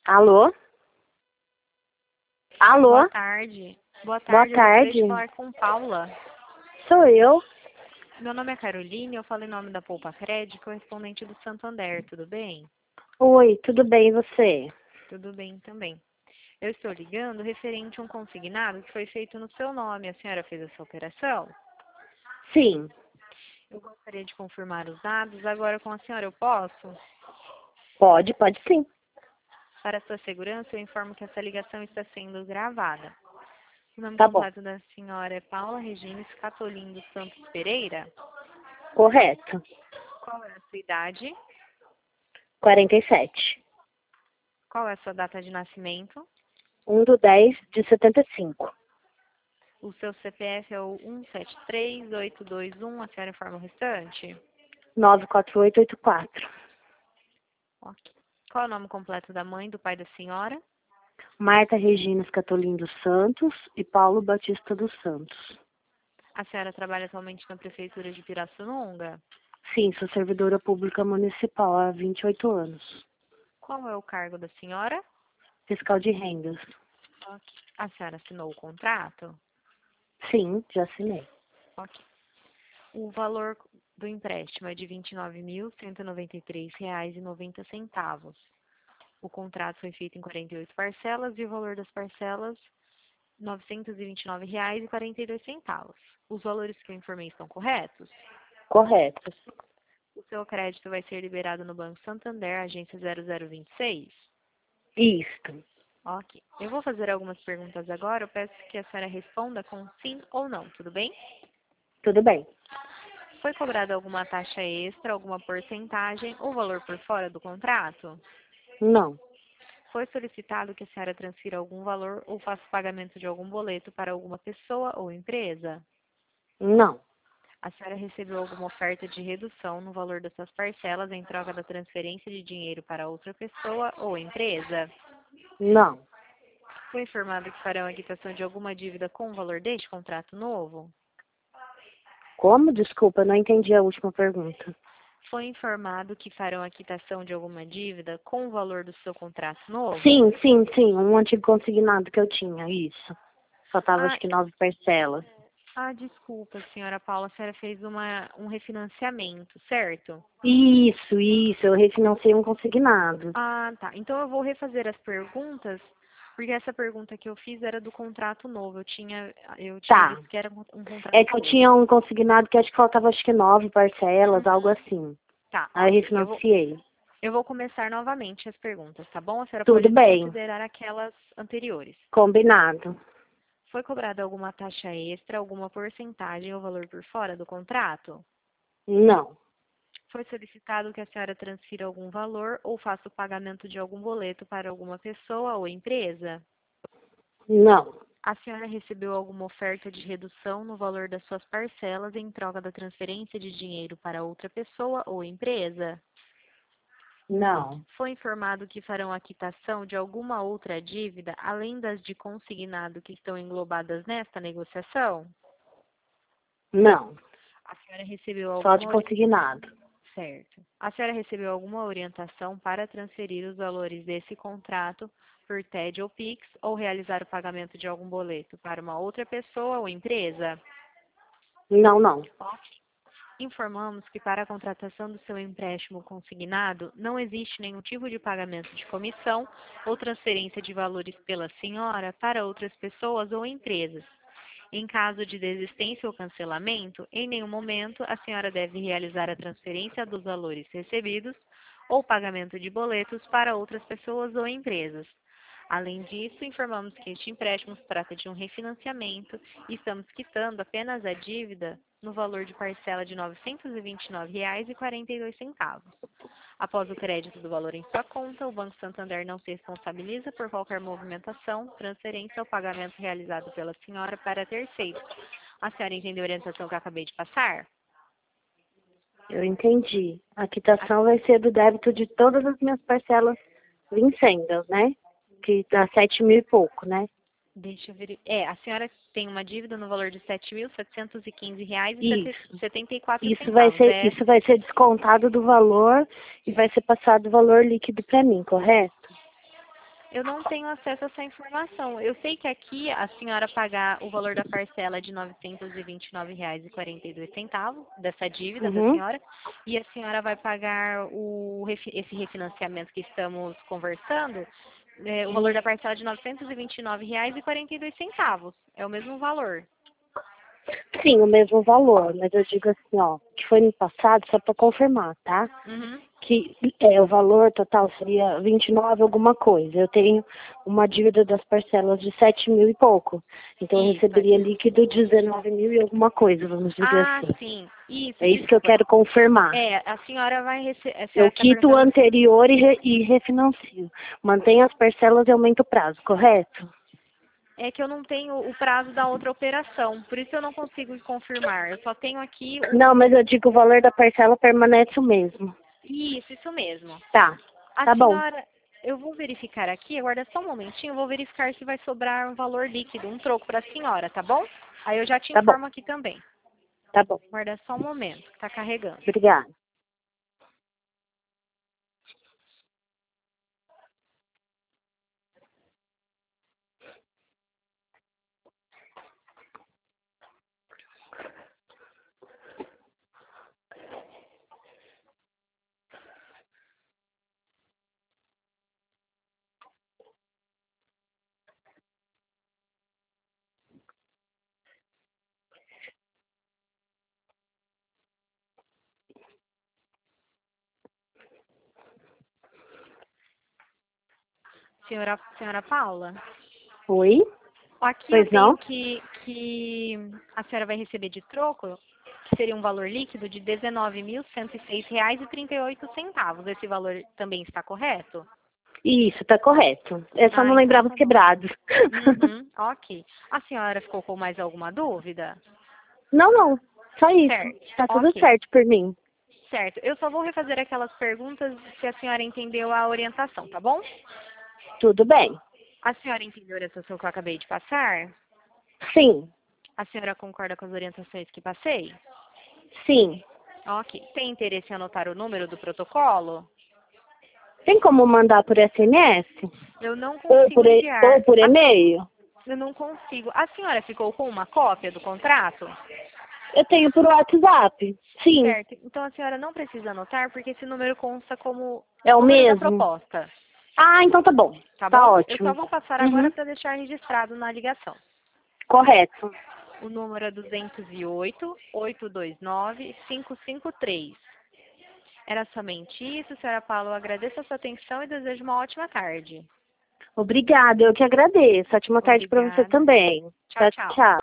Alô? Alô? Boa tarde. Boa Boa tarde, eu gostaria tarde. de falar com Paula. Sou eu? Meu nome é Caroline, eu falo em nome da Poupa Crédito, correspondente do Santander, tudo bem? Oi, tudo bem e você? Tudo bem também. Eu estou ligando referente a um consignado que foi feito no seu nome. A senhora fez essa operação? Sim, Eu gostaria de confirmar os dados. Agora com a senhora eu posso? pode sim. Para sua segurança, eu informo que essa ligação está sendo gravada. O nome Tá bom. completo da senhora é Paula Regina Scatolin dos Santos Pereira. Correto. Qual é a sua idade? 47. Qual é a sua data de nascimento? 1/10/75. O seu CPF é o 173821, a senhora informa o restante? 94884. Ok. Qual é o nome completo da mãe e do pai da senhora? Marta Regina Scatolin dos Santos e Paulo Batista dos Santos. A senhora trabalha atualmente na prefeitura de Pirassununga? Sim, sou servidora pública municipal há 28 anos. Qual é o cargo da senhora? Fiscal de rendas. Ok. A senhora assinou o contrato? Sim, já assinei. Ok. O valor do empréstimo é de R$ 29.193,90. O contrato foi feito em 48 parcelas e o valor das parcelas R$ 929,42. Os valores que eu informei estão corretos? Correto. O seu crédito vai ser liberado no Banco Santander, agência 0026? Isto. Ok. Eu vou fazer algumas perguntas agora. Eu peço que a senhora responda com sim ou não, tudo bem? Tudo bem. Foi cobrada alguma taxa extra, alguma porcentagem ou valor por fora do contrato? Não. Foi solicitado que a senhora transfira algum valor ou faça pagamento de algum boleto para alguma pessoa ou empresa? Não. A senhora recebeu alguma oferta de redução no valor das suas parcelas em troca da transferência de dinheiro para outra pessoa ou empresa? Não. Foi informado que farão a quitação de alguma dívida com o valor deste contrato novo? Como? Desculpa, não entendi a última pergunta. Foi informado que farão a quitação de alguma dívida com o valor do seu contrato novo? Sim, um antigo consignado que eu tinha, isso. Só tava Ah, acho que 9 parcelas. desculpa, senhora Paula, a senhora fez um refinanciamento, certo? Isso, eu refinancei um consignado. Ah, tá. Então eu vou refazer as perguntas, porque essa pergunta que eu fiz era do contrato novo. Eu tinha Tá. visto que era um É contrato que eu novo. tinha um consignado que acho que faltava acho que 9 parcelas, algo assim. Tá, Aí eu ok. refinanciei. Eu vou começar novamente as perguntas, tá bom? A senhora Tudo pode bem. desconsiderar aquelas anteriores. Combinado. Foi cobrada alguma taxa extra, alguma porcentagem ou valor por fora do contrato? Não. Foi solicitado que a senhora transfira algum valor ou faça o pagamento de algum boleto para alguma pessoa ou empresa? Não. A senhora recebeu alguma oferta de redução no valor das suas parcelas em troca da transferência de dinheiro para outra pessoa ou empresa? Não. Foi informado que farão a quitação de alguma outra dívida, além das de consignado que estão englobadas nesta negociação? Não. A senhora recebeu Só de alguma consignado. Certo. A senhora recebeu alguma orientação para transferir os valores desse contrato por TED ou Pix ou realizar o pagamento de algum boleto para uma outra pessoa ou empresa? Não. Informamos que para a contratação do seu empréstimo consignado não existe nenhum tipo de pagamento de comissão ou transferência de valores pela senhora para outras pessoas ou empresas. Em caso de desistência ou cancelamento, em nenhum momento a senhora deve realizar a transferência dos valores recebidos ou pagamento de boletos para outras pessoas ou empresas. Além disso, informamos que este empréstimo se trata de um refinanciamento e estamos quitando apenas a dívida no valor de parcela de R$ 929,42. Após o crédito do valor em sua conta, o Banco Santander não se responsabiliza por qualquer movimentação, transferência ou pagamento realizado pela senhora para terceiros. A senhora entendeu a orientação que eu acabei de passar? Eu entendi. A quitação vai ser do débito de todas as minhas parcelas vincendas, né? Que dá 7 mil e pouco, né? Deixa eu ver. A senhora tem uma dívida no valor de R$ Isso. 7.715,74. Isso vai ser descontado do valor e vai ser passado o valor líquido para mim, correto? Eu não tenho acesso a essa informação. Eu sei que aqui a senhora pagar o valor da parcela de R$ 929,42, dessa dívida da Uhum. senhora, e a senhora vai pagar esse refinanciamento que estamos conversando, o valor da parcela de R$ 929,42. É o mesmo valor. Sim, o mesmo valor, mas eu digo assim, ó, que foi no passado, só para confirmar, tá? Uhum. Que o valor total seria 29 alguma coisa. Eu tenho uma dívida das parcelas de 7 mil e pouco. Então eu Isso. receberia líquido 19 mil e alguma coisa, vamos dizer Ah, assim. sim. Isso, É isso que eu desculpa. quero confirmar. A senhora vai receber. Eu quito o anterior e refinancio. Mantenho as parcelas e aumento o prazo, correto? É que eu não tenho o prazo da outra operação, por isso eu não consigo confirmar. Eu só tenho aqui Não, mas eu digo o valor da parcela permanece o mesmo. Isso mesmo. Tá, A tá bom. senhora, eu vou verificar aqui, aguarda só um momentinho, eu vou verificar se vai sobrar um valor líquido, um troco para a senhora, tá bom? Aí eu já te Tá bom, informo aqui também. tá bom. Aguarda só um momento, que tá carregando. Obrigada. Senhora Paula, Oi? aqui eu Pois tenho não? que a senhora vai receber de troco, que seria um valor líquido de R$ 19.106,38. Esse valor também está correto? Isso, tá correto. Eu só não Então lembrava os tá bom. quebrados. Uhum, ok. A senhora ficou com mais alguma dúvida? Não, não. Só isso. Certo, Tá tudo ok. certo por mim. Certo. Eu só vou refazer aquelas perguntas se a senhora entendeu a orientação, tá bom? Tudo bem. A senhora entendeu a orientação que eu acabei de passar? Sim, A senhora concorda com as orientações que passei? sim. Ok. Tem interesse em anotar o número do protocolo? Tem como mandar por SMS? Eu não Ou consigo enviar. ou por e-mail? Eu não consigo. A senhora ficou com uma cópia do contrato? Eu tenho por WhatsApp. Sim, Certo. Então a senhora não precisa anotar porque esse número consta como é o número da mesmo. proposta. Ah, então tá bom. Tá Tá bom? Eu só ótimo. vou passar agora Uhum. para deixar registrado na ligação. Correto. O número é 208-829-553. Era somente isso, senhora Paula. Eu agradeço a sua atenção e desejo uma ótima tarde. Obrigada, eu que agradeço. Ótima tarde para você Obrigada. também. Tchau, Tchau, tchau. tchau.